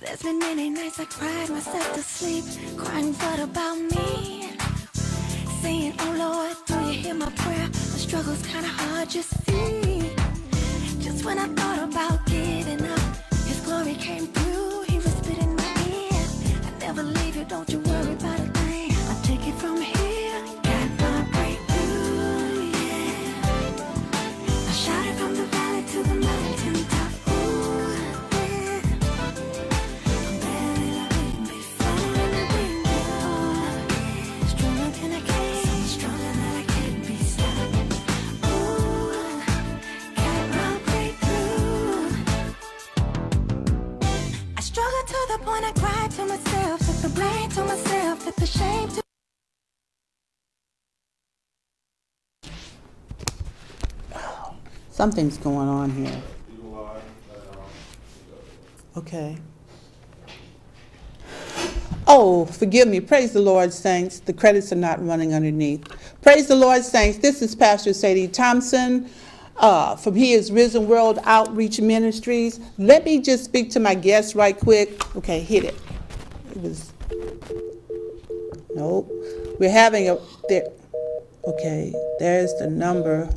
There's been many nights I cried myself to sleep, crying what about me? Saying, oh Lord, do you hear my prayer? The struggle's kinda hard, you see. Just when I thought about giving up, His glory came through, He whispered in my ear, I never leave you, don't you worry about a thing. I'll take it from here, got my breakthrough, yeah. I shouted from the valley to the mountain top, ooh, yeah. I'm better than I've been before, stronger than I can, so stronger that I can't be stopped. Ooh, got my breakthrough. I struggled to the point I cried to myself, took the blame to myself, took the shame to. Something's going on here. Okay. Oh, forgive me. Praise the Lord, saints. The credits are not running underneath. Praise the Lord, saints. This is Pastor Sadie Thompson from He is Risen World Outreach Ministries. Let me just speak to my guest right quick. Okay, hit it. It was... Nope. We're having a... There. Okay, there's the number.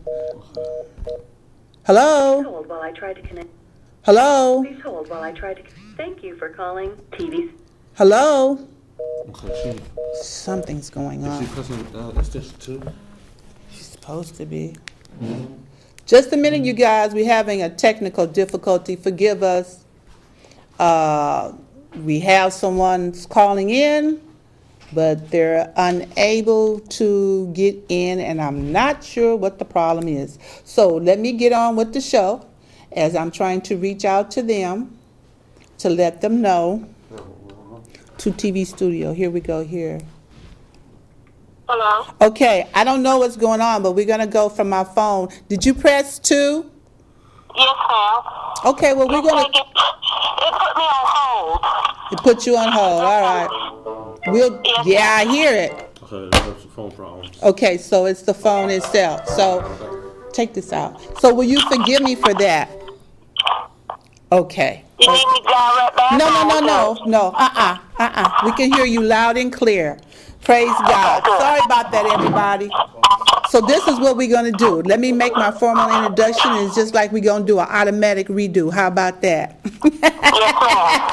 Hello? Please hold while I try to connect. Hello? Please hold while I try to. Thank you for calling TV. Hello? Okay, Something's going is she on. pressing extension 2? She's supposed to be. Just a minute, you guys. We're having a technical difficulty. Forgive us. We have someone calling in, but they're unable to get in, and I'm not sure what the problem is. So let me get on with the show as I'm trying to reach out to them to let them know. To TV studio. Here we go here. Hello? Okay, I don't know what's going on, but we're going to go from my phone. Did you press 2? Yes, ma'am. Okay, well, we're going to... It put me on hold. It put you on hold. All right. Yeah, I hear it. Okay, that's the phone problem. Okay, so it's the phone itself. So take this out. So will you forgive me for that? Okay. You need me down right back? No. We can hear you loud and clear. Praise God. Sorry about that, everybody. So this is what we're going to do. Let me make my formal introduction. It's just like we're going to do an automatic redo. How about that? Yes, ma'am.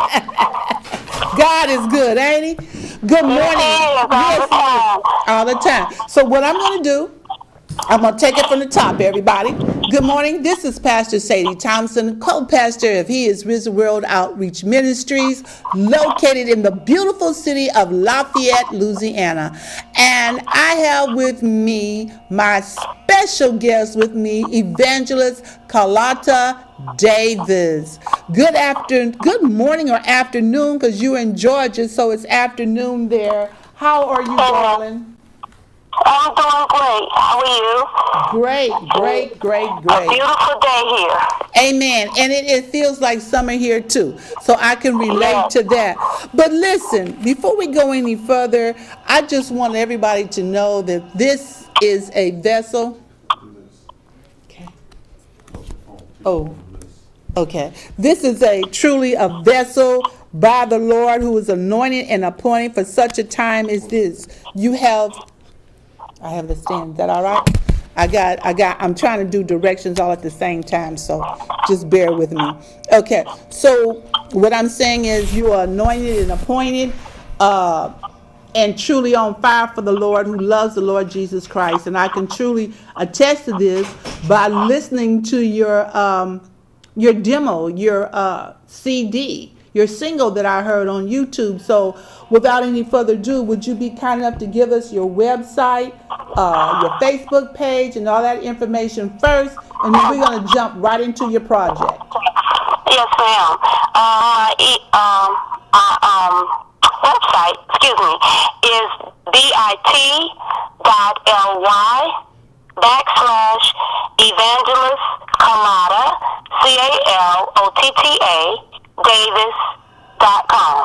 God is good, ain't He? Good morning. All the time. So what I'm going to do, I'm going to take it from the top, everybody. Good morning. This is Pastor Sadie Thompson, co-pastor of He is Risen World Outreach Ministries, located in the beautiful city of Lafayette, Louisiana. And I have with me my special guest with me, Evangelist Carlotta Davis. Good morning or afternoon, because you're in Georgia, so it's afternoon there. How are you, darling? I'm doing great. How are you? Great. A beautiful day here. Amen. And it feels like summer here too. So I can relate to that. But listen, before we go any further, I just want everybody to know that this is a vessel. Okay. Oh, okay. This is truly a vessel by the Lord who is anointed and appointed for such a time as this. I have the stand. Is that all right? I'm trying to do directions all at the same time, so just bear with me. Okay, so what I'm saying is you are anointed and appointed and truly on fire for the Lord, who loves the Lord Jesus Christ. And I can truly attest to this by listening to your demo, your CD, your single that I heard on YouTube. So without any further ado, would you be kind enough to give us your website, your Facebook page, and all that information first, and then we're going to jump right into your project. Yes, ma'am. Website, is bit.ly/Evangelist Carlotta, CALOTTA, Davis.com.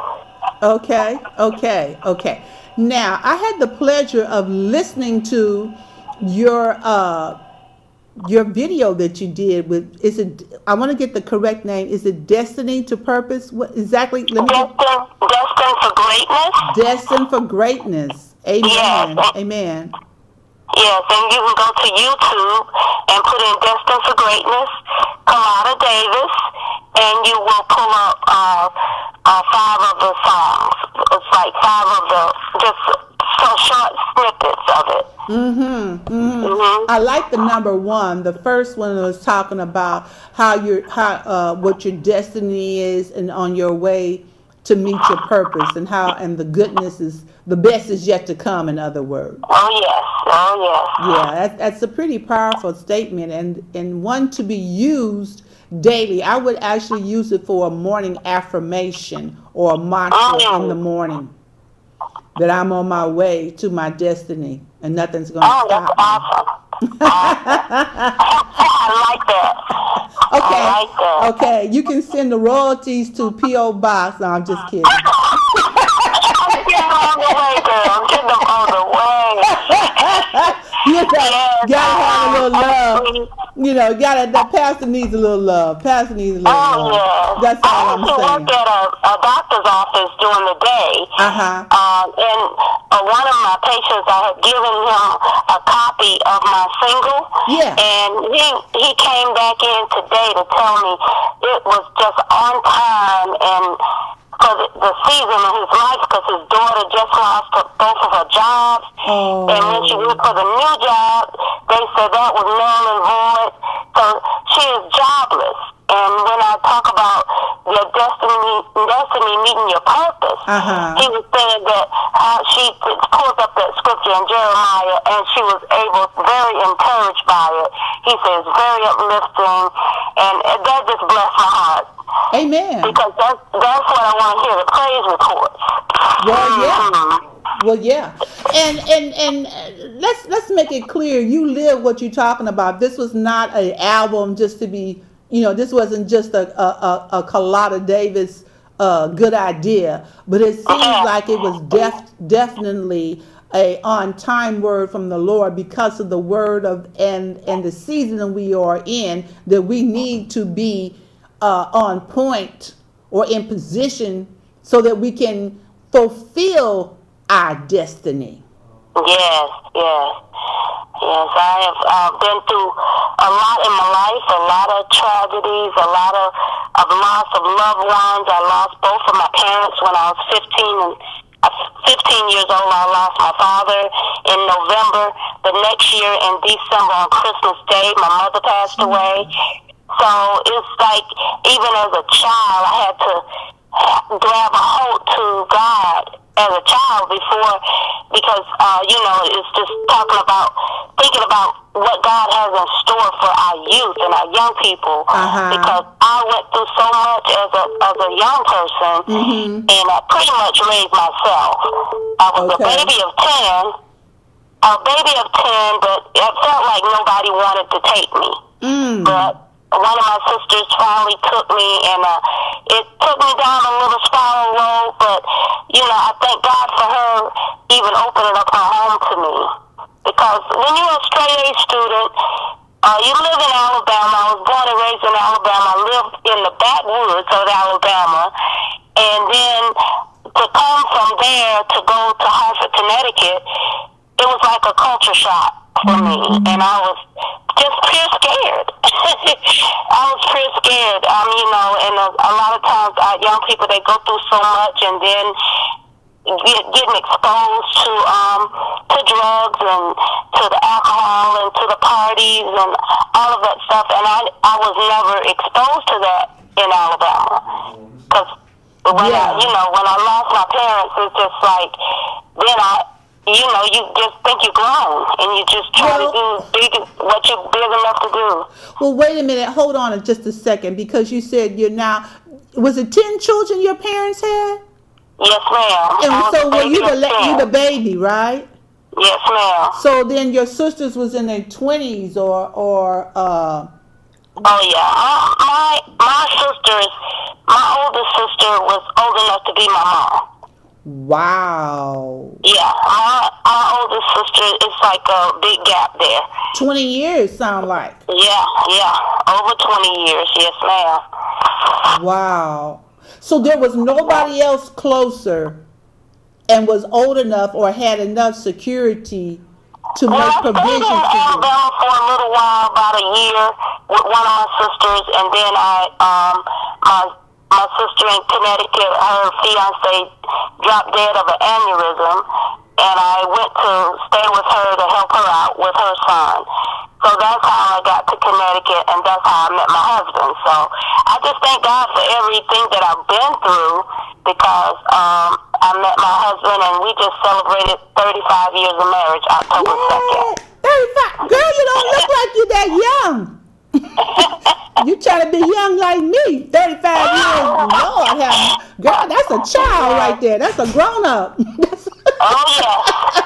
Okay. Now, I had the pleasure of listening to your your video that you did with, is it, I want to get the correct name. Is it Destiny to Purpose? What exactly? Let me Destined for Greatness. Destined for Greatness. Amen. Yes. Amen. Yes, and you can go to YouTube and put in Destined for Greatness, Kamada Davis, and you will pull up 5 of the songs. It's like 5 of the just so short snippets of it. I like the number 1. The first one was talking about how what your destiny is and on your way to meet your purpose, and how and the goodness is the best is yet to come. In other words. Oh yes. Yeah, that's a pretty powerful statement, and one to be used daily. I would actually use it for a morning affirmation or a mantra in the morning, that I'm on my way to my destiny and nothing's going to stop that's me. awesome. I like that. Okay. I like that. Okay, you can send the royalties to P.O. Box. No, I'm just kidding. I'm getting on the way, girl. I'm getting them on the way. Gotta have a little love. You know, that pastor needs a little love. Pastor needs a little love. Yeah. That's all I'm saying. I used to work at a doctor's office during the day. And one of my patients, I had given him a copy of my single. Yeah. And he came back in today to tell me it was just on time and for the season of his life, because his daughter just lost both of her jobs. Oh. And when she went for the new job, they said that was null and void. So she is jobless. And when I talk about your destiny meeting your purpose, he was saying that she pulled up that scripture in Jeremiah, and she was very encouraged by it. He says very uplifting, and that just blessed my heart. Amen. Because that's what I want to hear, the praise reports. Well, yeah. And let's make it clear. You live what you're talking about. This was not an album just to be, this wasn't just a Carlotta Davis good idea, but it seems like it was definitely a on-time word from the Lord, because of the word and the season we are in, that we need to be on point or in position so that we can fulfill our destiny. Yes. I have been through a lot in my life, a lot of tragedies, a lot of loss of loved ones. I lost both of my parents when I was 15 years old. I lost my father in November. The next year in December on Christmas Day, my mother passed away. So it's like, even as a child, I had to grab a hold to God as a child because it's just thinking about what God has in store for our youth and our young people. Because I went through so much as a young person, and I pretty much raised myself. I was a baby of 10, but it felt like nobody wanted to take me. But one of my sisters finally took me, and it took me down a little spiral road, but, I thank God for her even opening up her home to me. Because when you're a straight A student, you live in Alabama. I was born and raised in Alabama. I lived in the backwoods of Alabama. And then to come from there to go to Hartford, Connecticut, it was like a culture shock for me. And I was just pure scared. I was pure scared. And a lot of times young people, they go through so much, and then getting exposed to drugs and to the alcohol and to the parties and all of that stuff. And I was never exposed to that in Alabama. Because when I lost my parents, it's just like, then you just think you're grown, and you just try to do what you're big enough to do. Well, wait a minute. Hold on just a second, because you said was it 10 children your parents had? Yes, ma'am. And so were you the baby, right? Yes, ma'am. So then your sisters was in their 20s or Oh, yeah. My oldest sister was old enough to be my mom. Wow. Yeah, our oldest sister, it's like a big gap there. 20 years sound like. Yeah, over 20 years, yes ma'am. Wow. So there was nobody else closer and was old enough or had enough security to Well, make I stayed provisions in for you. Alabama for a little while, about a year, with one of my sisters, and then my sister in Connecticut, her fiance dropped dead of an aneurysm, and I went to stay with her to help her out with her son. So that's how I got to Connecticut, and that's how I met my husband. So I just thank God for everything that I've been through, because I met my husband, and we just celebrated 35 years of marriage, October 2nd. 35. Girl, you don't look like you're that young. You try to be young like me. 35 years. Lord, girl, that's a child right there. That's a grown up. Oh, yeah.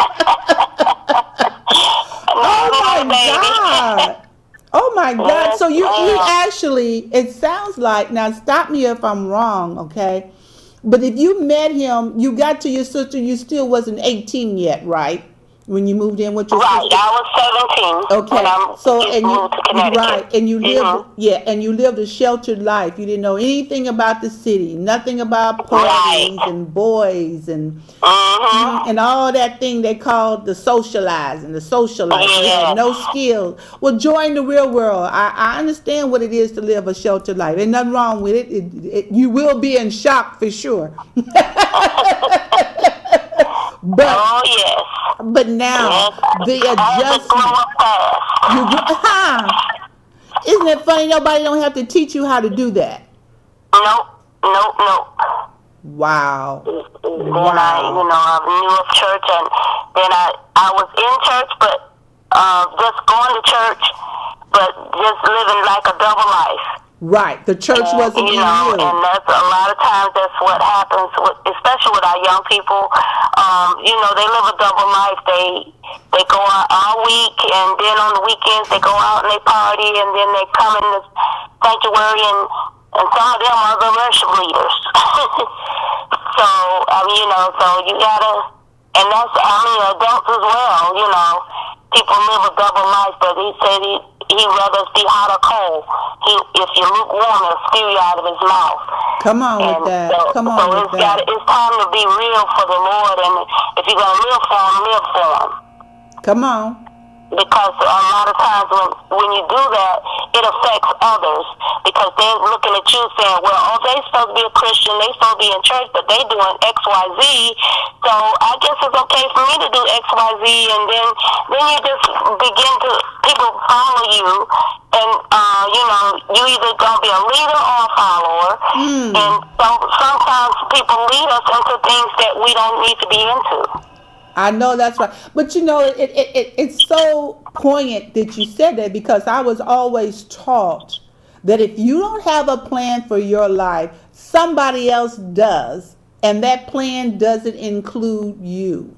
Oh my God. Oh my God. So you actually, it sounds like, now stop me if I'm wrong, okay? But if you met him, you got to your sister, you still wasn't 18 yet, right? When you moved in with your Right, sister? I was 17 Okay, when I so and you moved to Connecticut. right, and you lived and you lived a sheltered life. You didn't know anything about the city, nothing about parties and boys and and all that thing they called the socializing, the socialite. You had no skills. Well, join the real world. I understand what it is to live a sheltered life. Ain't nothing wrong with it. You will be in shock for sure. But now the adjustment. Isn't it funny? Nobody don't have to teach you how to do that. Nope. Wow. Then I knew of church, and then I was in church, but just going to church, but just living like a double life. Right, the church wasn't in you. And that's a lot of times that's what happens, especially with our young people. They live a double life. They go out all week, and then on the weekends they go out and they party, and then they come in the sanctuary, and some of them are the worship leaders. So you gotta, and that's adults as well. People live a double life, but he said he rather be hot or cold. If you're lukewarm, he'll spew you out of his mouth. Come on with that. It's time to be real for the Lord, and if you're going to live for him, live for him. Come on. Because a lot of times when you do that, it affects others, because they're looking at you saying, well, they're supposed to be a Christian, they're supposed to be in church, but they doing X, Y, Z, so I guess it's okay for me to do X, Y, Z, and then you just begin to, people follow you, and you either going to be a leader or a follower, and sometimes people lead us into things that we don't need to be into. I know that's right. But it's so poignant that you said that, because I was always taught that if you don't have a plan for your life, somebody else does, and that plan doesn't include you.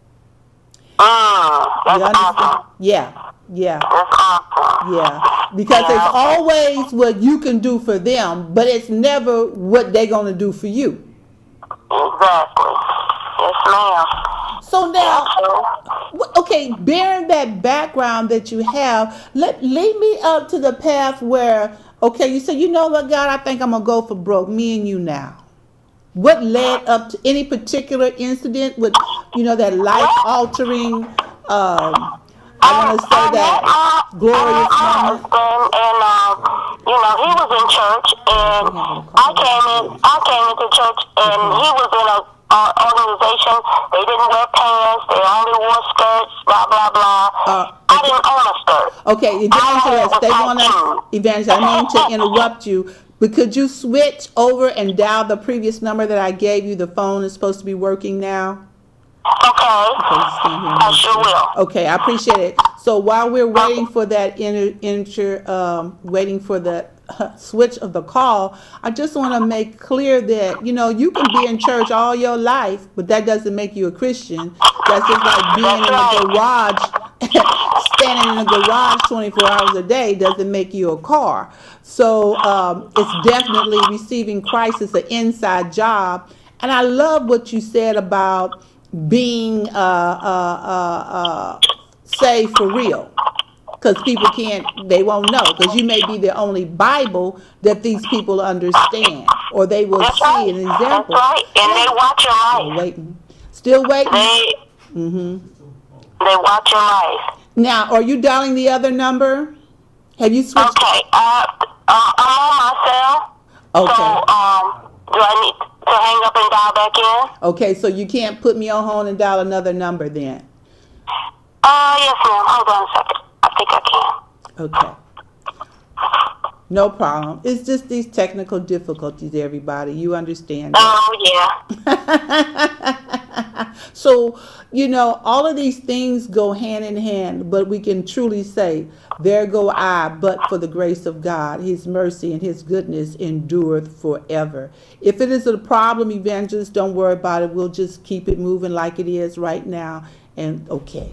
That's awesome. Yeah. That's awesome. Yeah. Because it's always what you can do for them, but it's never what they're going to do for you. Exactly. Yes, ma'am. So now, okay, bearing that background that you have, lead me up to the path where, okay, you said, you know what, God, I think I'm going to go for broke, me and you now. What led up to any particular incident with, that life-altering, I want to say that glorious moment? And he was in church, and I came into church, and he was in a organization. They didn't wear pants. They only wore skirts. Blah blah blah. I didn't own a skirt. Okay, Evangelist, I mean to interrupt you, but could you switch over and dial the previous number that I gave you? The phone is supposed to be working now. Okay, I sure will. Okay, I appreciate it. So while we're waiting for that waiting for the switch of the call, I just want to make clear that, you can be in church all your life, but that doesn't make you a Christian. That's just like being in a garage, standing in a garage 24 hours a day doesn't make you a car. So it's definitely receiving Christ as an inside job, And I love what you said about being saved for real. Because people they won't know. Because you may be the only Bible that these people understand. Or they will That's see right. an example. That's right. And they watch your Still life. waiting. Still waiting. They watch your life. Now, are you dialing the other number? Have you switched? Okay. I'm on my cell. Okay. So, do I need to hang up and dial back in? Okay, so you can't put me on hold and dial another number then. Yes, ma'am. Hold on a second. I think I can. Okay. No problem. It's just these technical difficulties, everybody. You understand that. Oh, yeah. So, all of these things go hand in hand, but we can truly say, there go I, but for the grace of God, his mercy and his goodness endureth forever. If it is a problem, evangelists, don't worry about it. We'll just keep it moving like it is right now. And okay.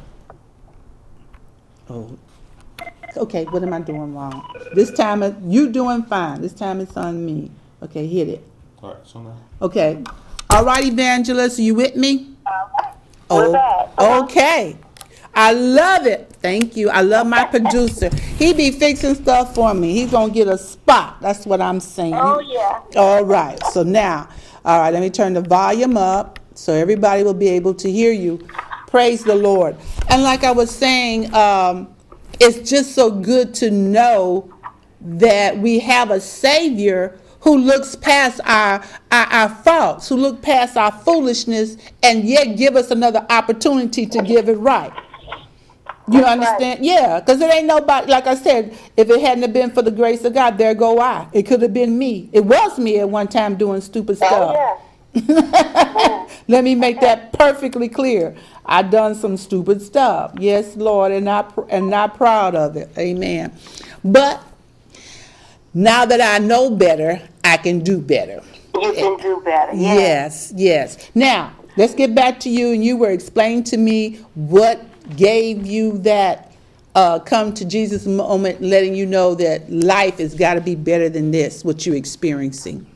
Oh, okay, what am I doing wrong? This time, you doing fine. This time it's on me. Okay, hit it. All right, so now. Okay. All right, Evangelist, are you with me? We're back. Okay. I love it. Thank you. I love my producer. He be fixing stuff for me. He's going to get a spot. That's what I'm saying. Oh, yeah. All right. So now, all right, let me turn the volume up so everybody will be able to hear you. Praise the Lord. And like I was saying, it's just so good to know that we have a Savior who looks past our faults, who look past our foolishness, and yet give us another opportunity to give it right. You understand? Right. Yeah, because it ain't nobody, like I said, if it hadn't have been for the grace of God, there go I. It could have been me. It was me at one time doing stupid stuff. Oh, yeah. Let me make that perfectly clear. I done some stupid stuff. Yes, Lord, and not proud of it. Amen. But now that I know better, I can do better. You can do better. Yes, yes. Now, let's get back to you, and you were explaining to me what gave you that come to Jesus moment, letting you know that life has got to be better than this, what you're experiencing.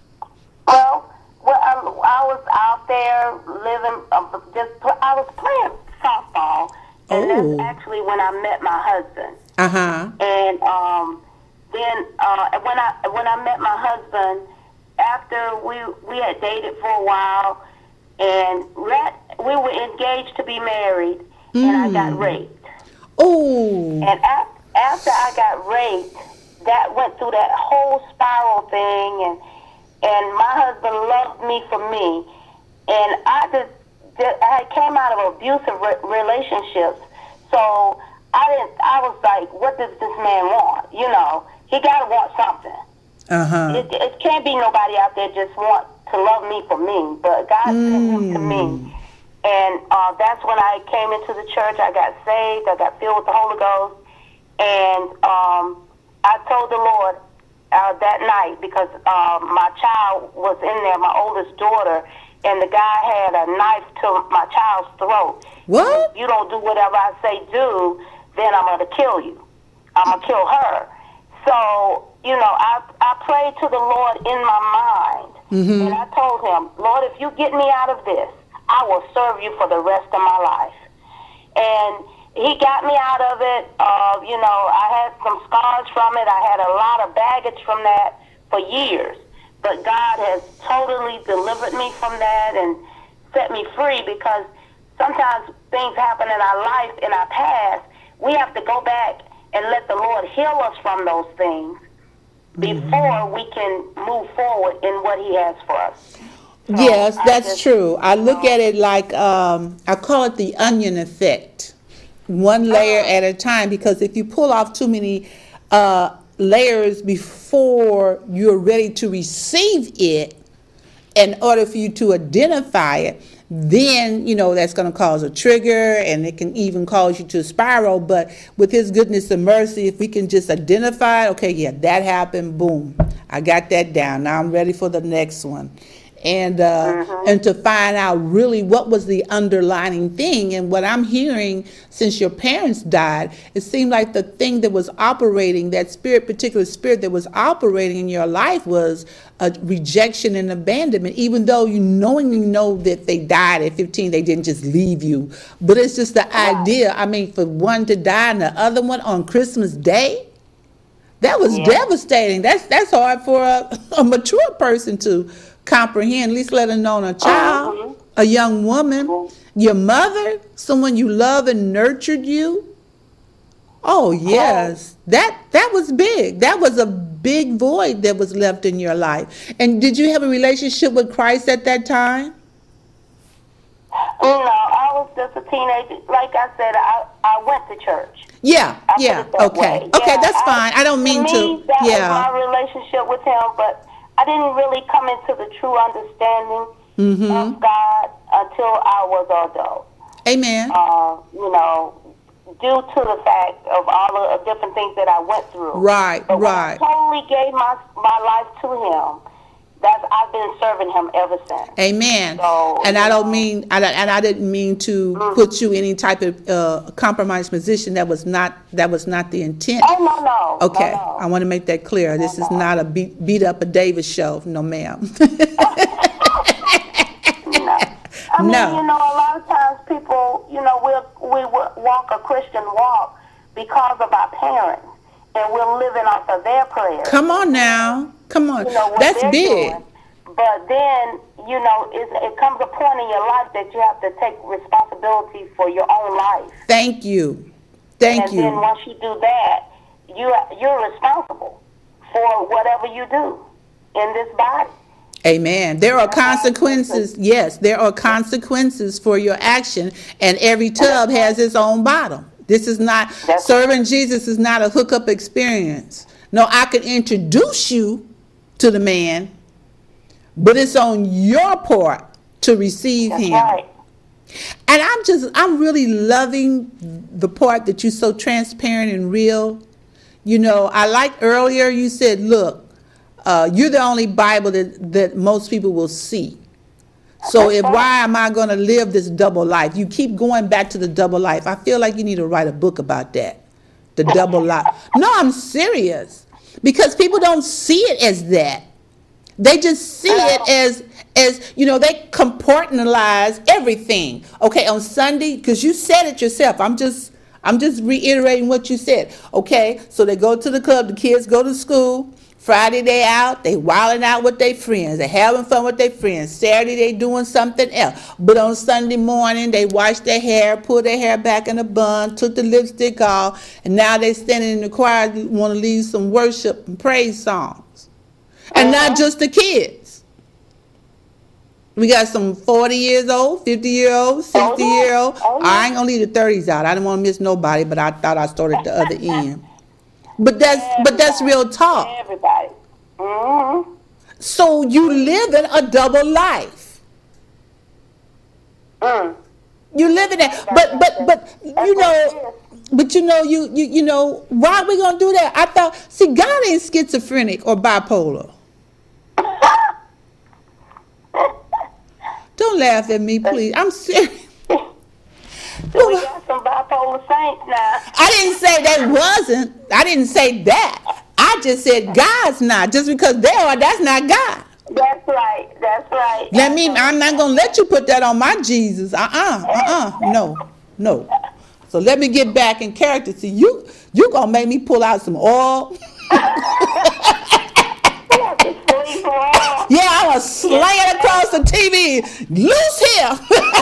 Well, I was out there living, I was playing softball, and that's actually when I met my husband. Uh-huh. And then when I met my husband, after we had dated for a while, and we were engaged to be married, and I got raped. Oh. And after I got raped, that went through that whole spiral thing, and my husband loved me for me, and I came out of abusive relationships, so I was like, what does this man want? He got to want something. Uh-huh. It can't be nobody out there just want to love me for me, but God sent him to me. And that's when I came into the church. I got saved. I got filled with the Holy Ghost. And I told the Lord that night, because my child was in there, my oldest daughter, and the guy had a knife to my child's throat. What? If you don't do whatever I say do, then I'm going to kill you. I'm going to kill her. So, I prayed to the Lord in my mind, and I told him, Lord, if you get me out of this, I will serve you for the rest of my life. And he got me out of it. I had some scars from it. I had a lot of baggage from that for years. But God has totally delivered me from that and set me free, because sometimes things happen in our life, in our past. We have to go back and let the Lord heal us from those things before we can move forward in what he has for us. So yes, that's true. I look at it like, I call it the onion effect. One layer at a time, because if you pull off too many layers before you're ready to receive it, in order for you to identify it, then, that's going to cause a trigger, and it can even cause you to spiral. But with his goodness and mercy, if we can just identify, okay, yeah, that happened, boom, I got that down. Now I'm ready for the next one. and to find out really what was the underlying thing. And what I'm hearing, since your parents died, it seemed like the thing that was operating, that particular spirit that was operating in your life, was a rejection and abandonment. Even though you knowingly know that they died at 15, they didn't just leave you. But it's just the idea. I mean, for one to die and the other one on Christmas Day, that was devastating. That's hard for a mature person to comprehend, at least let alone a child, a young woman, your mother, someone you love and nurtured you. Oh yes, that was big. That was a big void that was left in your life. And did you have a relationship with Christ at that time? No, I was just a teenager. Like I said, I went to church. Yeah, okay. Way. Okay, that's fine. I don't mean to. That was my relationship with him, but I didn't really come into the true understanding of God until I was an adult. Amen. Due to the fact of all the different things that I went through. Right. When I totally gave my life to him, I've been serving him ever since. Amen. So, and I didn't mean to put you in any type of compromised position. That was not the intent. Oh no. Okay, no. I want to make that clear. This is not a beat up a Davis show. No, ma'am. I mean, a lot of times people, we walk a Christian walk because of our parents, and we're living off of their prayers. Come on now. Come on. That's big. Doing. But then, it comes a point in your life that you have to take responsibility for your own life. Thank you. And then once you do that, you're responsible for whatever you do in this body. Amen. There are consequences. Yes, there are consequences for your action, and every tub has its own bottom. This is not, serving Jesus is not a hookup experience. No, I could introduce you to the man, but it's on your part to receive him. Right. And I'm really loving the part that you're so transparent and real. I like earlier you said, look, you're the only Bible that most people will see. So why am I going to live this double life? You keep going back to the double life. I feel like you need to write a book about that, the double life. No, I'm serious. Because people don't see it as that. They just see it as they compartmentalize everything. Okay, on Sunday, because you said it yourself. I'm just reiterating what you said. Okay, so they go to the club, the kids go to school. Friday they out, they wilding out with their friends, they having fun with their friends. Saturday they doing something else. But on Sunday morning they wash their hair, pull their hair back in a bun, took the lipstick off, and now they standing in the choir, want to lead some worship and praise songs. And not just the kids. We got some 40 years old, 50-year-old, 60-year-old. I ain't gonna leave the 30s out. I didn't want to miss nobody, but I thought I started at the other end. But that's real talk. Everybody. Mm-hmm. So you live in a double life. You live in that. But why are we gonna do that? I thought, God ain't schizophrenic or bipolar. Don't laugh at me, please. I'm serious. So we got some bipolar saints now. I didn't say they wasn't. I didn't say that. I just said God's not. Just because they are, that's not God. That's right. I'm not going to let you put that on my Jesus. No. So let me get back in character. See, you going to make me pull out some oil. Yeah, I'm going to sling it across the TV. Loose here.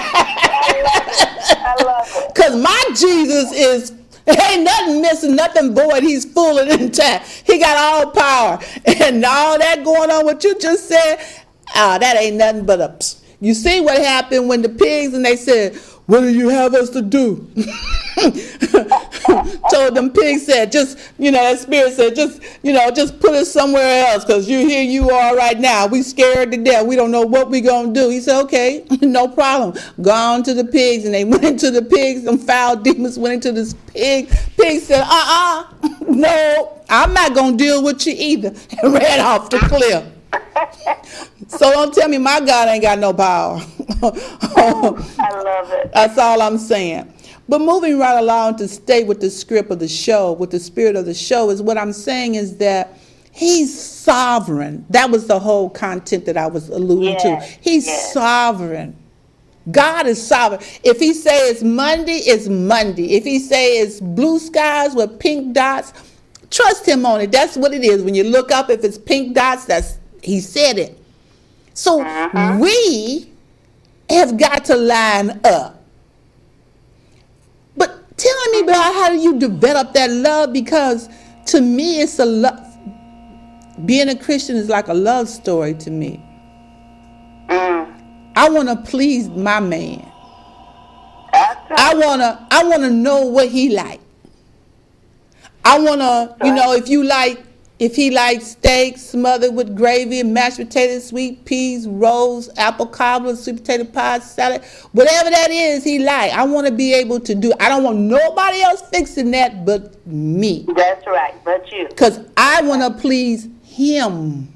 I love it. Because my Jesus ain't nothing missing, nothing void. He's full and intact. He got all power. And all that going on, what you just said, that ain't nothing but a psst. You see what happened when the pigs, and they said, what do you have us to do? Told them pigs said, that spirit said, just put us somewhere else, because here you are right now. We scared to death. We don't know what we going to do. He said, okay, no problem. Go on to the pigs. And they went into the pigs. Some foul demons went into this pig. Pig said, no, I'm not going to deal with you either. And ran off the cliff. So don't tell me my God ain't got no power. I love it. That's all I'm saying. But moving right along to stay with the script of the show, with the spirit of the show, is what I'm saying is that he's sovereign. That was the whole content that I was alluding to. He's sovereign. God is sovereign. If he say it's Monday, it's Monday. If he say it's blue skies with pink dots, trust him on it. That's what it is. When you look up, if it's pink dots, that's he said it. So we have got to line up. But tell me about how do you develop that love, because to me it's a love. Being a Christian is like a love story to me. I want to please my man. I want to know what he like. I want to, if he likes steak smothered with gravy, mashed potatoes, sweet peas, rolls, apple cobbler, sweet potato pie, salad, whatever that is he like. I want to be able to do. I don't want nobody else fixing that but me. That's right, but you. Because I want to please him.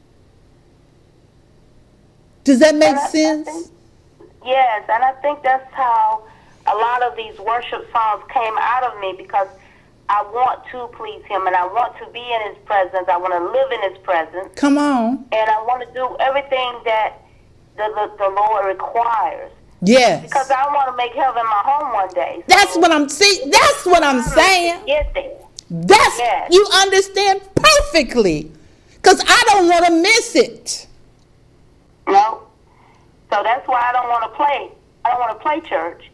Does that make sense? Yes, and I think that's how a lot of these worship songs came out of me, because I want to please him and I want to be in his presence. I want to live in his presence. Come on. And I want to do everything that the Lord requires. Yes. Because I want to make heaven my home one day. So that's what I'm saying. That's what I'm saying. Get there. That's you understand perfectly. Because I don't want to miss it. No. So that's why I don't want to play. I don't want to play church.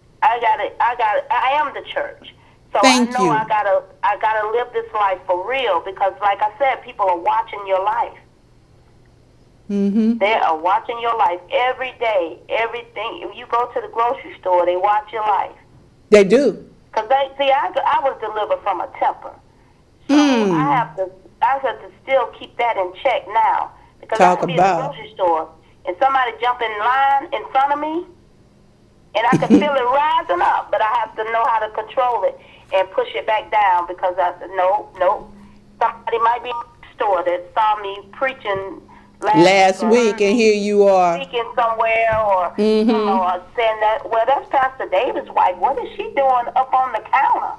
I am the church. So Thank I know you. I gotta live this life for real, because like I said, people are watching your life. Mm-hmm. They are watching your life every day, everything. If you go to the grocery store, they watch your life. They do. Because I was delivered from a temper. So I have to still keep that in check now. Because I can be in the grocery store and somebody jump in line in front of me, and I can feel it rising up, but I have to know how to control it and push it back down, because I said, no. Somebody might be in the store that saw me preaching last week, and here you are. Speaking somewhere, or, saying that, well, that's Pastor David's wife. What is she doing up on the counter?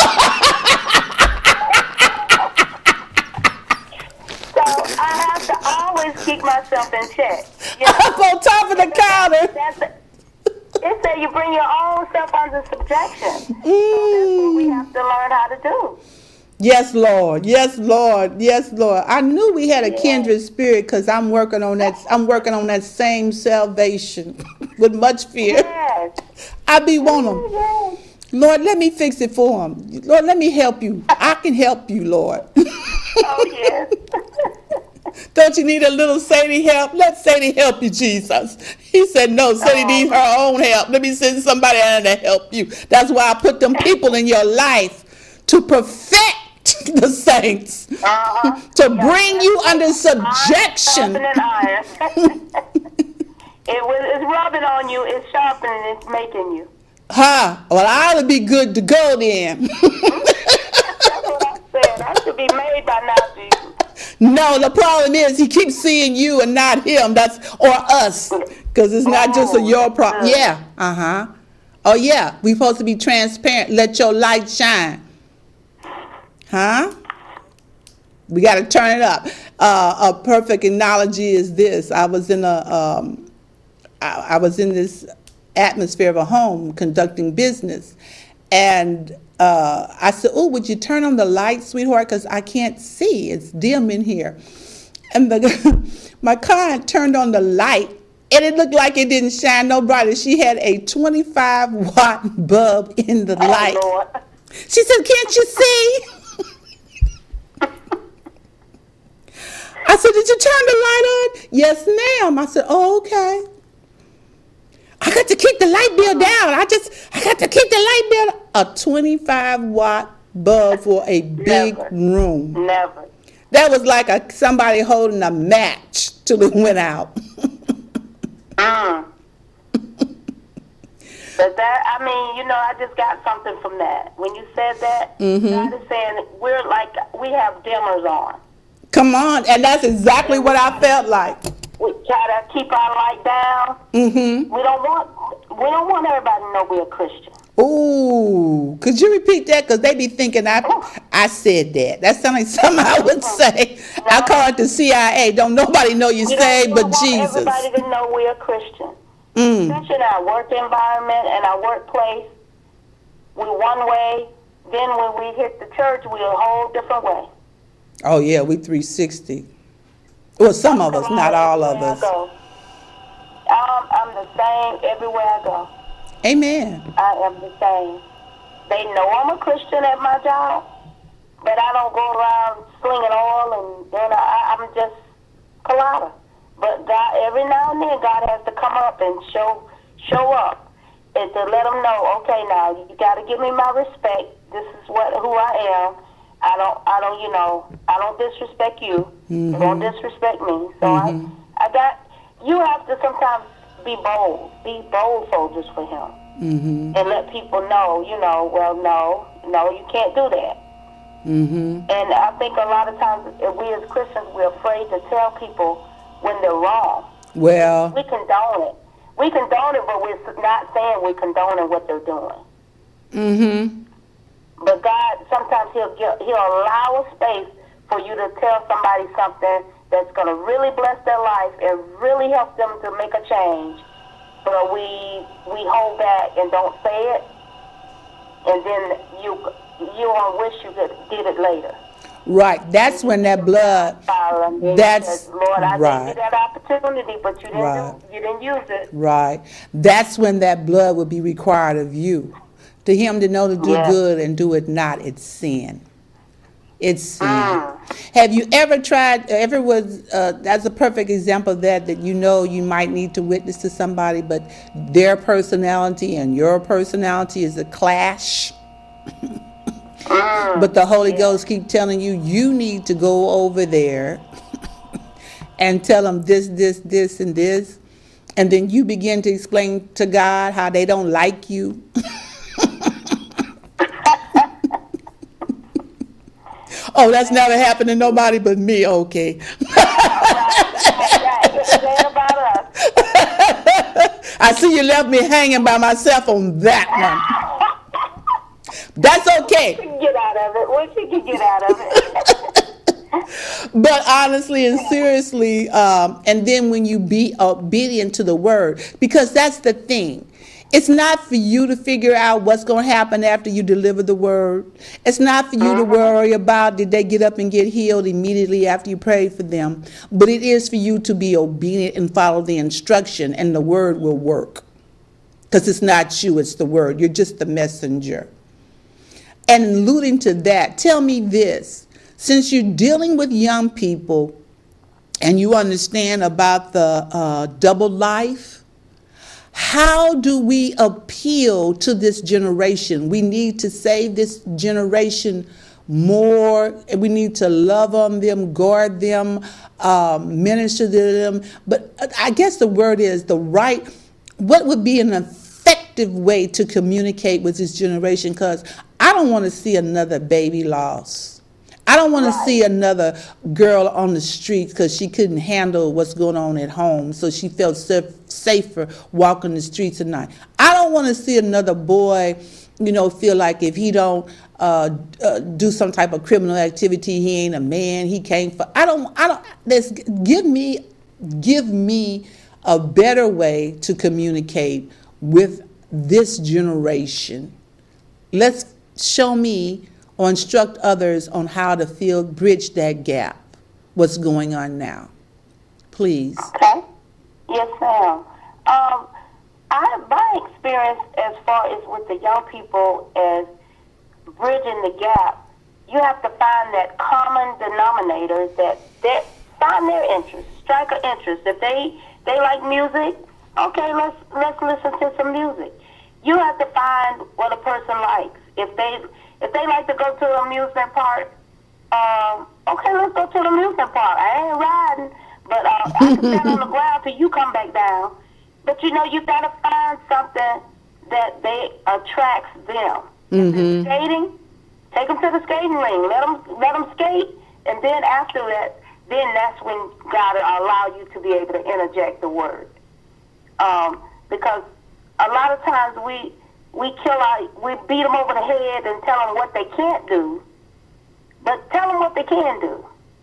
So I have to always keep myself in check. Up on top of the counter. It said you bring your own self under subjection. So that's what we have to learn how to do. Yes, Lord. Yes, Lord. Yes, Lord. I knew we had a kindred spirit, because I'm working on that. I'm working on that same salvation with much fear. Yes. I be want him. Yes. Lord, let me fix it for him. Lord, let me help you. I can help you, Lord. Oh, yes. Don't you need a little Sadie help? Let Sadie help you, Jesus. He said, no, Sadie needs her own help. Let me send somebody out to help you. That's why I put them people in your life to perfect the saints, to bring you under subjection. It's rubbing on you, it's sharpening, it's making you. Well, I ought to be good to go then. That's what I said. I should be made by now, Jesus. No, the problem is he keeps seeing you and not him. Or us, because it's not just your problem. Yeah. Oh yeah, we're supposed to be transparent. Let your light shine. We got to turn it up. A perfect analogy is this. I was in this atmosphere of a home conducting business, and I said, oh, would you turn on the light, sweetheart, because I can't see, it's dim in here. And my client turned on the light, and it looked like it didn't shine no brighter. She had a 25-watt bulb in the light. Lord. She said, can't you see? I said, did you turn the light on? Yes, ma'am. I said, oh, okay. I got to keep the light bill down. I got to keep the light bill. A 25-watt bulb for a big room. Never. That was like somebody holding a match till it went out. But that, I mean, I just got something from that. When you said that, God is saying we have dimmers on. Come on, and that's exactly what I felt like. We try to keep our light down. Mm-hmm. We don't want everybody to know we're a Christian. Ooh, could you repeat that? Because they be thinking I said that. That sounds like something I would say. No. I call it the CIA. Don't nobody know you saved but Jesus. We don't want everybody to know we're a Christian. Especially in our work environment and our workplace. We're one way. Then when we hit the church, we're a whole different way. Oh, yeah, we 360. Well, some of us, not all of us. I'm the same everywhere I go. Amen. I am the same. They know I'm a Christian at my job, but I don't go around slinging oil and then I'm just colada. But God, every now and then, God has to come up and show up and to let them know, okay, now you got to give me my respect. This is who I am. I don't disrespect you. You don't disrespect me. So you have to sometimes be bold soldiers for him, and let people know, well, no, you can't do that. And I think a lot of times we as Christians, we're afraid to tell people when they're wrong. Well, we condone it. We condone it, but we're not saying we're condoning what they're doing. But God, sometimes He'll allow a space for you to tell somebody something that's going to really bless their life and really help them to make a change. But we hold back and don't say it, and then you wish you did it later. Right, that's when that blood. That's Lord, I right. gave you that opportunity, but you didn't use it. Right, that's when that blood would be required of you. To him to know to do good and do it not, it's sin. It's sin. Have you ever tried, that's a perfect example of that you know you might need to witness to somebody, but their personality and your personality is a clash. But the Holy Ghost keep telling you, you need to go over there and tell them this, and this. And then you begin to explain to God how they don't like you. Oh, that's never happened to nobody but me. Okay. It ain't about us. I see you left me hanging by myself on that one. That's okay. We can get out of it. We can get out of it. But honestly and seriously, and then when you be obedient to the word, because that's the thing. It's not for you to figure out what's going to happen after you deliver the word. It's not for you to worry about did they get up and get healed immediately after you prayed for them. But it is for you to be obedient and follow the instruction, and the word will work. Because it's not you, it's the word. You're just the messenger. And alluding to that, tell me this. Since you're dealing with young people and you understand about the double life, how do we appeal to this generation? We need to save this generation more. We need to love on them, guard them, minister to them. But I guess the word is what would be an effective way to communicate with this generation? Because I don't want to see another baby lost. I don't want to see another girl on the streets because she couldn't handle what's going on at home, so she felt safer walking the streets at night. I don't want to see another boy, feel like if he don't do some type of criminal activity, he ain't a man. He can't. Give me a better way to communicate with this generation. Let's show me or instruct others on how to bridge that gap. What's going on now? Please. Okay. Yes, ma'am. My experience as far as with the young people as bridging the gap, you have to find that common denominator that find their interest, strike an interest. If they like music, okay, let's listen to some music. You have to find what a person likes. If they like to go to an amusement park, okay, let's go to the amusement park. I ain't riding, but I can stand on the ground till you come back down. But you got to find something that attracts them. Skating, take them to the skating ring. Let them skate, and then after that, then that's when God will allow you to be able to interject the word. Because a lot of times we beat them over the head and tell them what they can't do, but tell them what they can do.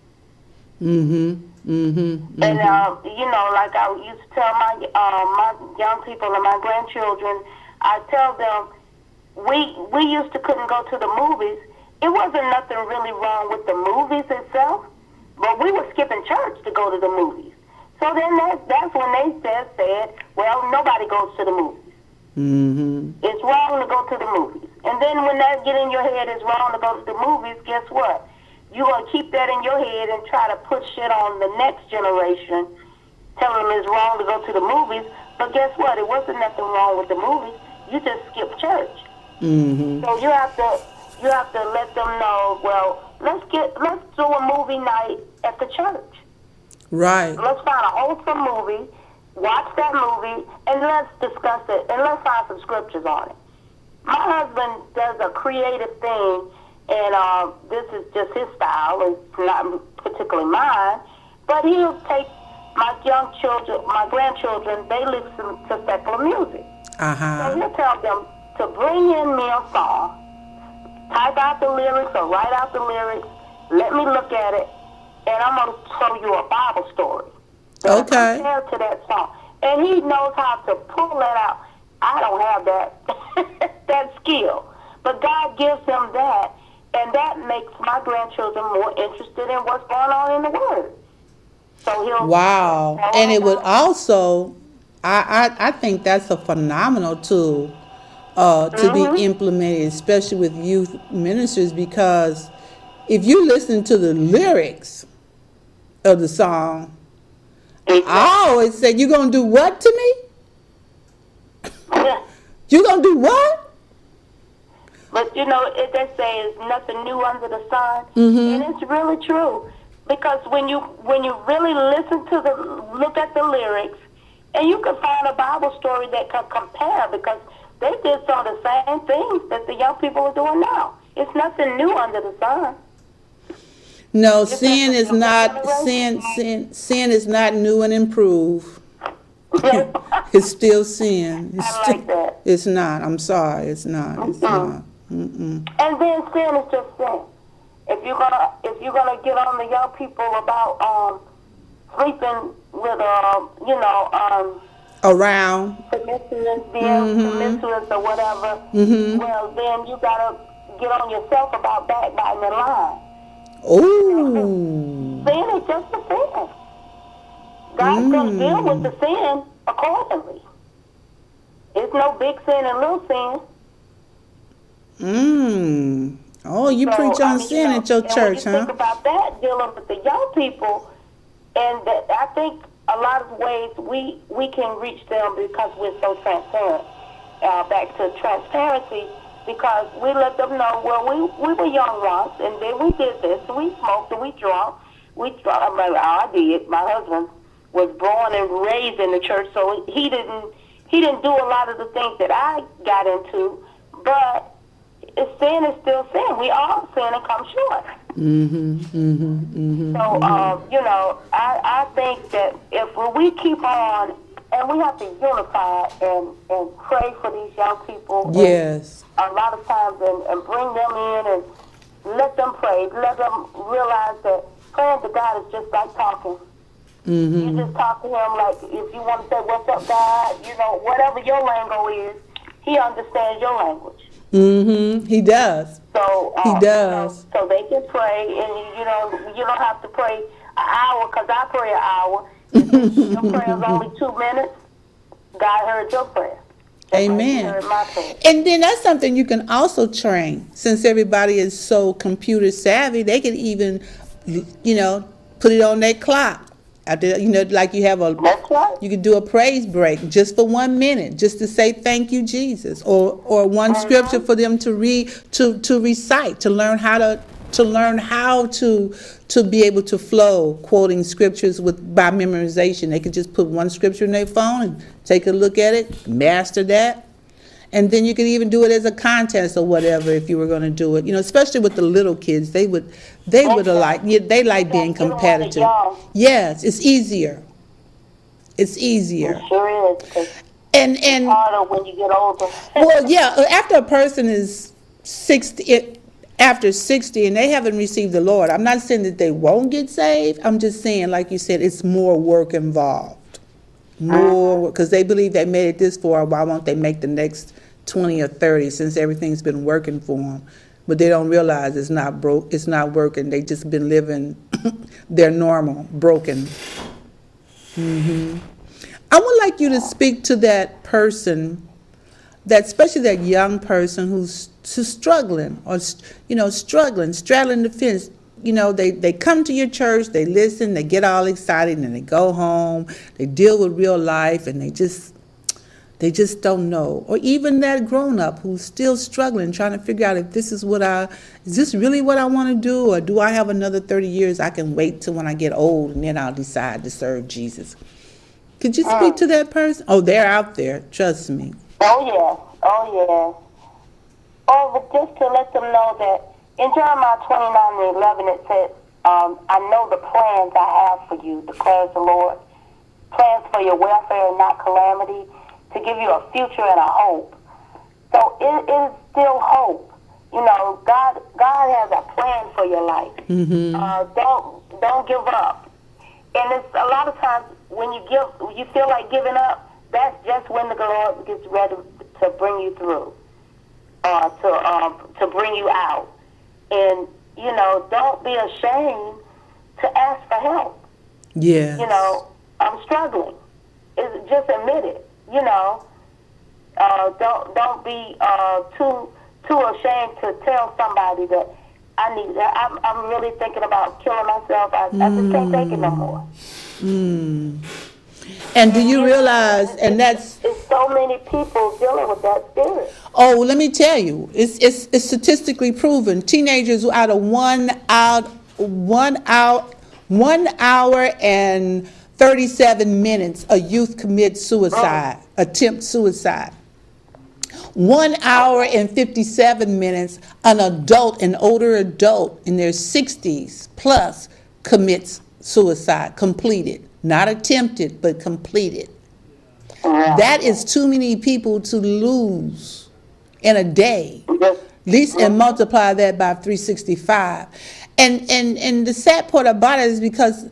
And like I used to tell my young people and my grandchildren, I tell them we used to couldn't go to the movies. It wasn't nothing really wrong with the movies itself, but we were skipping church to go to the movies. So then that's when they said, well, nobody goes to the movies. It's wrong to go to the movies. And then when that get in your head, it's wrong to go to the movies, guess what? You're going to keep that in your head and try to put shit on the next generation, telling them it's wrong to go to the movies. But guess what? It wasn't nothing wrong with the movies. You just skipped church. So you have to let them know, well, let's do a movie night at the church. Right. Let's find a wholesome movie, watch that movie, and let's discuss it, and let's find some scriptures on it. My husband does a creative thing, and this is just his style. It's not particularly mine, but he'll take my grandchildren, they listen to secular music. So he'll tell them to bring in me a song, type out the lyrics or write out the lyrics, let me look at it, and I'm going to show you a Bible story. Okay. Compared to that song. And he knows how to pull that out. I don't have that that skill. But God gives him that, and that makes my grandchildren more interested in what's going on in the Word. So he'll... Wow. And it would also, I think that's a phenomenal tool to be implemented, especially with youth ministers, because if you listen to the lyrics of the song, I always say, you going to do what to me? You going to do what? But, they say it's nothing new under the sun. And it's really true. Because when you really look at the lyrics, and you can find a Bible story that can compare, because they did some of the same things that the young people are doing now. It's nothing new under the sun. No, sin is not new and improved. It's still sin. That. It's not. I'm sorry. It's not. It's not. And then sin is just sin. If you're gonna get on the young people about sleeping with around promiscuous or whatever, well then you gotta get on yourself about backbiting and lying. Oh. Sin is just a sin. God's going to deal with the sin accordingly. There's no big sin and little sin. Oh, you preach on sin at your church, huh? Think about that, dealing with the young people, and I think a lot of ways we can reach them because we're so transparent. Back to transparency. Because we let them know, well, we were young once, and then we did this, and we smoked, and we drank. I did. My husband was born and raised in the church, so he didn't do a lot of the things that I got into. But sin is still sin. We all sin and come short. So, I think that if we keep on, and we have to unify and pray for these young people. Yes. A lot of times, and bring them in and let them pray. Let them realize that praying to God is just like talking. You just talk to him like, if you want to say, what's up, God? Whatever your lingo is, he understands your language. He does. So he does. So they can pray, and you don't have to pray an hour, because I pray an hour. If your prayer is only 2 minutes, God heard your prayer. Amen. And then that's something you can also train. Since everybody is so computer savvy, they can even, put it on their clock. After, like you have you can do a praise break just for 1 minute, just to say thank you, Jesus, or one scripture for them to read, to recite, to learn how to be able to flow quoting scriptures by memorization. They could just put one scripture in their phone and take a look at it, master that, And then you could even do it as a contest or whatever if you were going to do it. Especially with the little kids, they would like being competitive. Yes, it's easier. It's easier. It sure is. And it's harder when you get older. Well, yeah, after a person is 60, after 60 and they haven't received the Lord, I'm not saying that they won't get saved. I'm just saying, like you said, it's more work involved. More, because they believe they made it this far, why won't they make the next 20 or 30 since everything's been working for them? But they don't realize it's not working. They just been living their normal, broken. I would like you to speak to that person, especially that young person who's struggling, or straddling the fence. They come to your church, they listen, they get all excited, and they go home. They deal with real life, and they just don't know. Or even that grown-up who's still struggling, trying to figure out if this is this really what I want to do, or do I have another 30 years I can wait till when I get old and then I'll decide to serve Jesus? Could you speak to that person? Oh, they're out there, trust me. Oh, but just to let them know that in Jeremiah 29:11 it says, I know the plans I have for you, declares the Lord. Plans for your welfare and not calamity, to give you a future and a hope. So it is still hope. God has a plan for your life. Don't give up. And it's a lot of times when you feel like giving up, that's just when the Lord gets ready to bring you through, to bring you out. And, don't be ashamed to ask for help. Yeah. I'm struggling. Just admit it. Don't be too ashamed to tell somebody that I need that. I'm really thinking about killing myself. I just can't take it no more. And do you realize, and that's... It's so many people dealing with that spirit. Oh, let me tell you, it's statistically proven. Teenagers out of 1 hour and 37 minutes, a youth commits suicide, attempt suicide. 1 hour and 57 minutes, an older adult in their 60s plus commits suicide, completed. Not attempted, but completed. That is too many people to lose in a day. At least, and multiply that by 365. And the sad part about it is because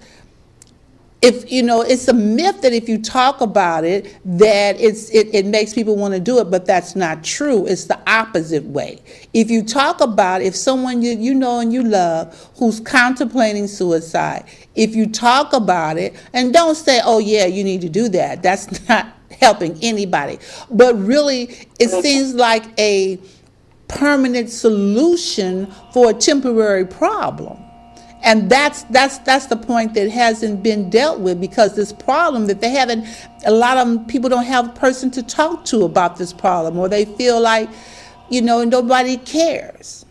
it's a myth that if you talk about it, that it makes people want to do it, but that's not true. It's the opposite way. If you talk about, if someone you know and you love who's contemplating suicide, if you talk about it, and don't say, oh yeah, you need to do that. That's not helping anybody. But really, it seems like a permanent solution for a temporary problem. And that's the point that hasn't been dealt with, because this problem that they haven't, a lot of people don't have a person to talk to about this problem, or they feel like, nobody cares.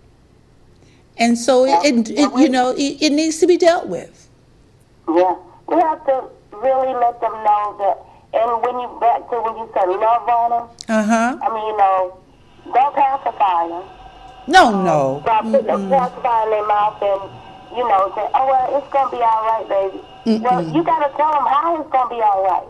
And so it needs to be dealt with. Yeah, we have to really let them know that. And when you said love on them, don't pacify them. No. Put the pacifier in their mouth and say, oh, well, it's going to be all right, baby. Well, you got to tell them how it's going to be all right.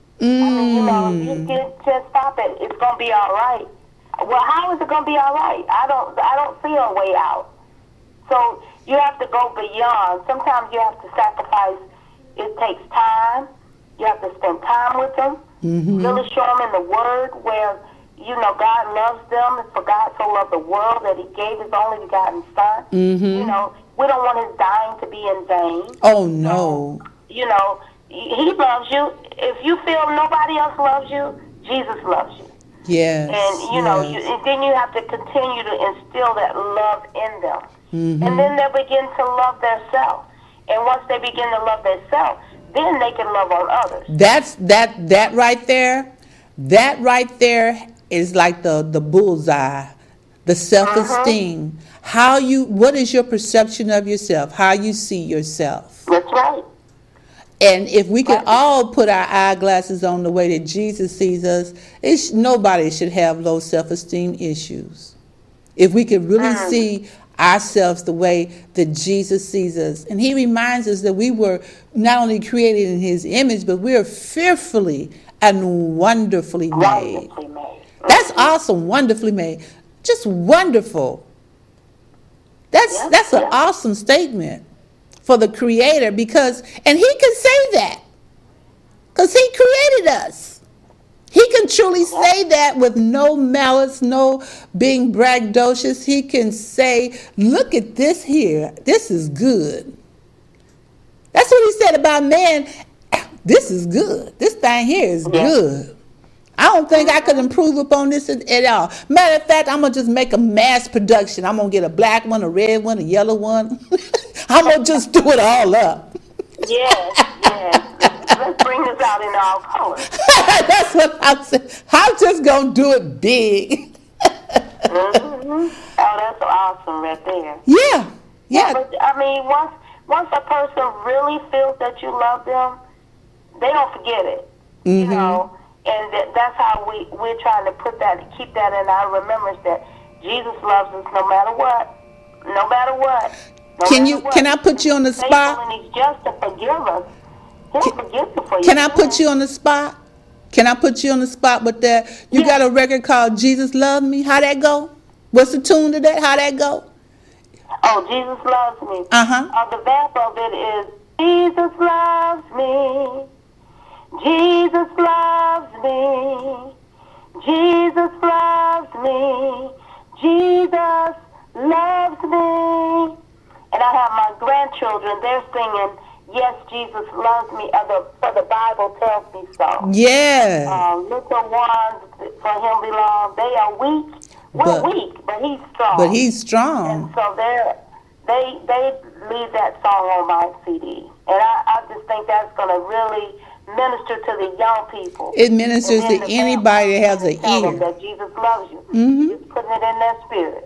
You just stop it. It's going to be all right. Well, how is it going to be all right? I don't see a way out. So you have to go beyond. Sometimes you have to sacrifice. It takes time. You have to spend time with them. Really show them in the Word where, God loves them. For God so loved the world that He gave His only begotten Son. We don't want His dying to be in vain. Oh, no. He loves you. If you feel nobody else loves you, Jesus loves you. Yes. And, and then you have to continue to instill that love in them. And then they begin to love themselves. And once they begin to love themselves, then they can love on others. That right there. That right there is like the bullseye, the self-esteem. What is your perception of yourself? How you see yourself? That's right. And if we could all put our eyeglasses on the way that Jesus sees us, nobody should have low self-esteem issues. If we could really see ourselves the way that Jesus sees us. And he reminds us that we were not only created in his image, but we are fearfully and wonderfully made. That's awesome, wonderfully made. Just wonderful. That's an awesome statement for the Creator, and he can say that because he created us. He can truly say that with no malice, no being braggadocious. He can say, look at this here. This is good. That's what he said about man. This is good. This thing here is good. I don't think I could improve upon this at all. Matter of fact, I'm going to just make a mass production. I'm going to get a black one, a red one, a yellow one. I'm going to just do it all up. Yes. Let's bring this out in all colors. That's what I'm saying. I'm just going to do it big. Oh, that's awesome right there. Yeah. But, I mean, once a person really feels that you love them, they don't forget it. You know? And that's how we're trying to keep that in our remembrance, that Jesus loves us no matter what. No matter what. Can I put you on the spot? And he's just to forgive us. He'll forgive you for Can I put you on the spot? Can I put you on the spot with that? You got a record called Jesus Loves Me. How that go? What's the tune to that? How that go? Oh, Jesus Loves Me. The vamp of it is, Jesus loves me. Jesus loves me. Jesus loves me. Jesus loves me. And I have my grandchildren, they're singing, yes, Jesus loves me, for the Bible tells me so. Yeah. Little ones, for him belong. They are weak. We're weak, but he's strong. But he's strong. And so they leave that song on my CD. And I just think that's going to really minister to the young people. It ministers to anybody that has an ear. That Jesus loves you. Just putting it in their spirit.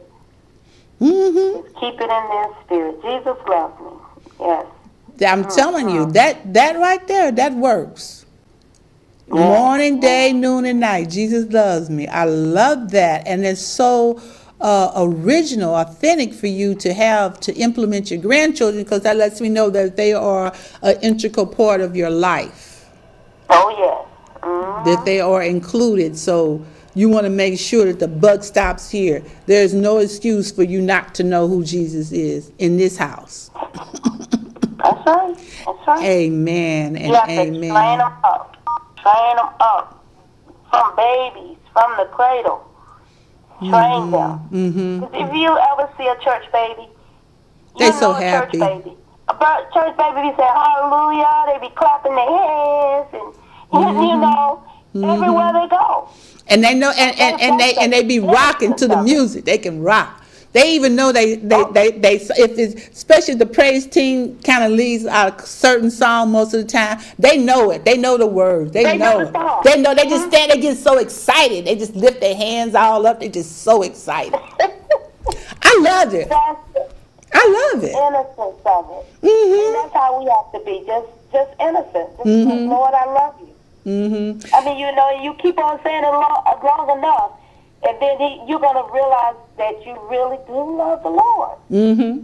Just keep it in their spirit. Jesus loves me. Yes. I'm telling you, that right there, that works. Morning, day, noon, and night. Jesus loves me. I love that. And it's so original, authentic for you to implement your grandchildren, because that lets me know that they are an integral part of your life. Oh, yes. That they are included. So you want to make sure that the buck stops here. There's no excuse for you not to know who Jesus is in this house. That's right. That's right. Amen and you have amen. To train them up. Train them up. From babies, from the cradle. Train them. If you ever see a church baby, they're so happy. Church baby. A church baby be saying hallelujah. They be clapping their hands and you know, everywhere they go. And they know, and they be rocking to the music. They can rock. They even know they if it's, especially if the praise team kind of leads out a certain song most of the time, they know it. They know the words. They know it. They know. They just stand. They get so excited. They just lift their hands all up. They just so excited. I love it. I love it. Innocence of it. And that's how we have to be. Just innocent. Just Lord, I love you. I mean, you know, you keep on saying it long enough, and then you're going to realize that you really do love the Lord.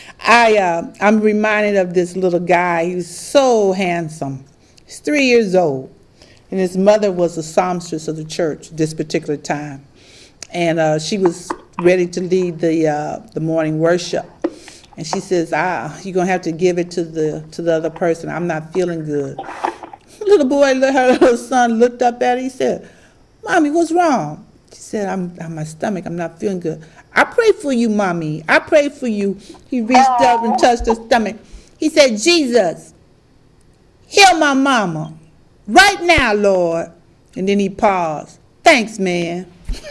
I'm reminded of this little guy. He was so handsome. He's 3 years old, and his mother was a songstress of the church this particular time, and she was ready to lead the morning worship, and she says, you're going to have to give it to the other person. I'm not feeling good. Little boy, her little son looked up at her. He said, Mommy, what's wrong? She said, I'm my stomach. I'm not feeling good. I pray for you, Mommy. I pray for you. He reached up and touched her stomach. He said, Jesus, heal my mama right now, Lord. And then he paused. Thanks, man. He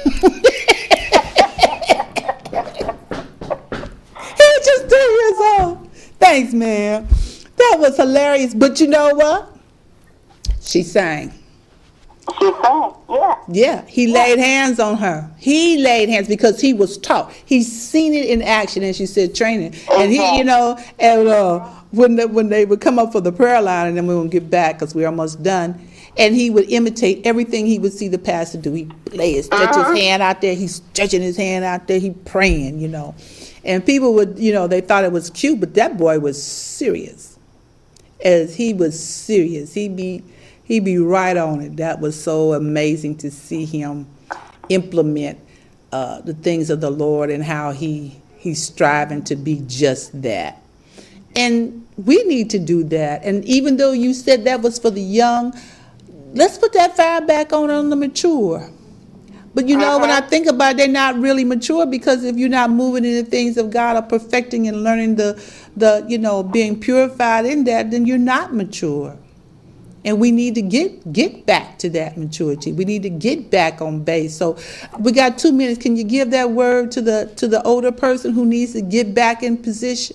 was just 3 years old. Thanks, man. That was hilarious. But you know what? She sang. She sang, yeah. Yeah, he laid hands on her. He laid hands because he was taught. He's seen it in action, and she said training. And he, you know, and when they would come up for the prayer line, and then we would get back because we're almost done, and he would imitate everything he would see the pastor do. He stretch his hand out there. He's stretching his hand out there. He praying, you know. And people would, you know, they thought it was cute, but that boy was serious. As he was serious, he'd be right on it. That was so amazing to see him implement the things of the Lord and how he's striving to be just that. And we need to do that. And even though you said that was for the young, let's put that fire back on the mature. But you know, when I think about it, they're not really mature, because if you're not moving in the things of God or perfecting and learning the you know, being purified in that, then you're not mature. And we need to get back to that maturity. We need to get back on base. So we got 2 minutes. Can you give that word to the older person who needs to get back in position?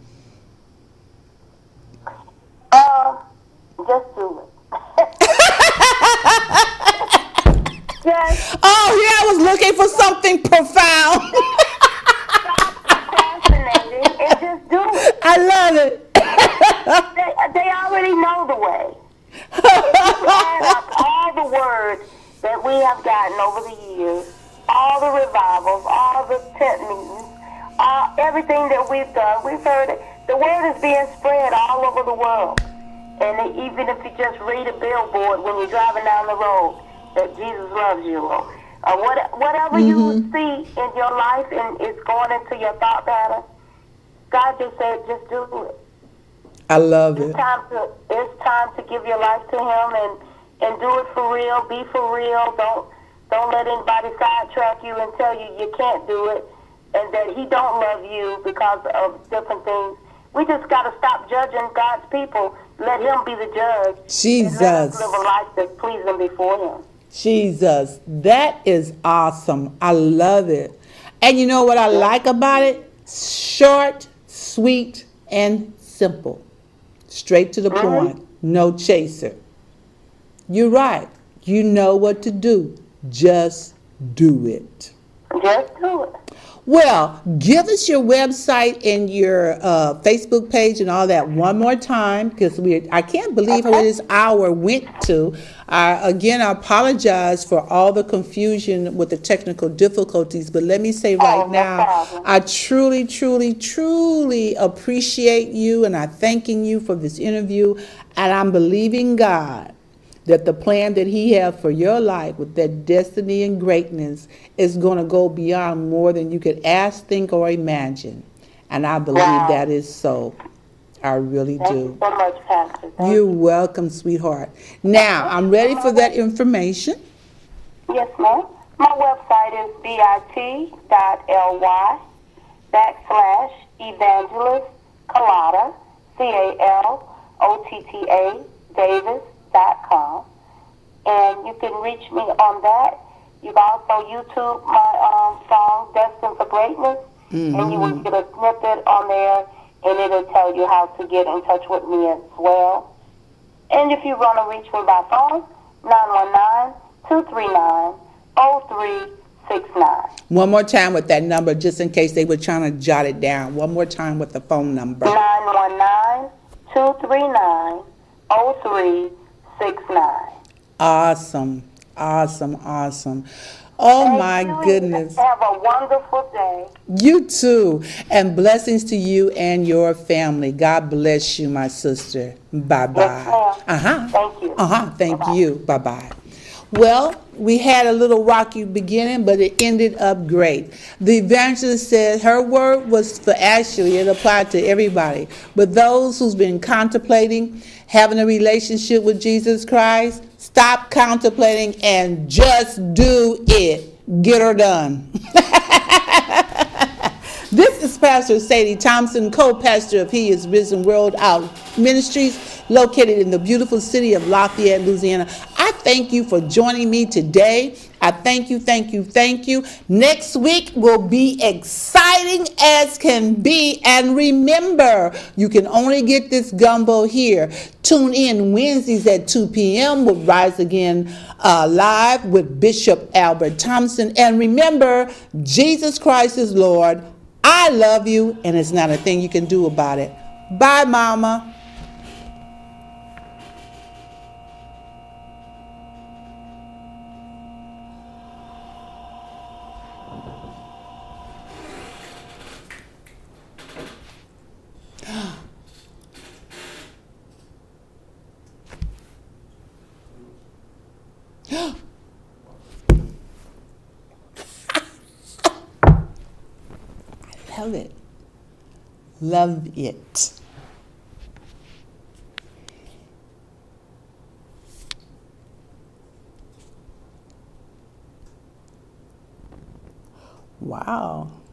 Just do it. Yes. Oh, yeah, I was looking for something profound. Stop procrastinating and just do it. I love it. They already know the way. Add up all the words that we have gotten over the years, all the revivals, all the tent meetings, everything that we've done. We've heard it. The word is being spread all over the world. And even if you just read a billboard when you're driving down the road, that Jesus loves you, or whatever you see in your life and it's going into your thought pattern, God just said, just do it. I love it. It's time to give your life to Him and do it for real. Be for real. Don't let anybody sidetrack you and tell you can't do it, and that He don't love you because of different things. We just got to stop judging God's people. Let Him be the judge. Jesus. And let us live a life that's pleasing before Him. Jesus, that is awesome. I love it. And you know what I like about it? Short, sweet, and simple. Straight to the point. No chaser. You're right. You know what to do. Just do it. Just do it. Well, give us your website and your Facebook page and all that one more time, because I can't believe where this hour went to. Again, I apologize for all the confusion with the technical difficulties, but let me say right now, I truly, truly, truly appreciate you, and I'm thanking you for this interview, and I'm believing God that the plan that He has for your life with that destiny and greatness is going to go beyond more than you could ask, think, or imagine. And I believe that is so. I really do. Thank you so much, Pastor. You're welcome, sweetheart. Now, I'm ready for that information. Yes, ma'am. My website is bit.ly/evangelist Calotta, Calotta, Davis.com. And you can reach me on that. You can also YouTube my song, Destined for Greatness, and you will get a snippet on there, and it'll tell you how to get in touch with me as well. And if you want to reach me by phone, 919-239-0369. One more time with that number, just in case they were trying to jot it down. One more time with the phone number. 919-239-0369. Awesome, awesome, awesome. Oh, my goodness. Have a wonderful day. You too. And blessings to you and your family. God bless you, my sister. Bye-bye. Yes, ma'am. Thank you. Thank Bye-bye. you. Bye-bye. Well, we had a little rocky beginning, but it ended up great. The evangelist said her word was for, actually, it applied to everybody. But those who's been contemplating having a relationship with Jesus Christ, stop contemplating and just do it. Get her done. This is Pastor Sadie Thompson, co-pastor of He Is Risen World Out Ministries, located in the beautiful city of Lafayette, Louisiana. I thank you for joining me today. I thank you, thank you, thank you. Next week will be exciting as can be. And remember, you can only get this gumbo here. Tune in Wednesdays at 2 p.m. with Rise Again Live with Bishop Albert Thompson. And remember, Jesus Christ is Lord. I love you, and it's not a thing you can do about it. Bye, Mama. Love it. Love it. Wow.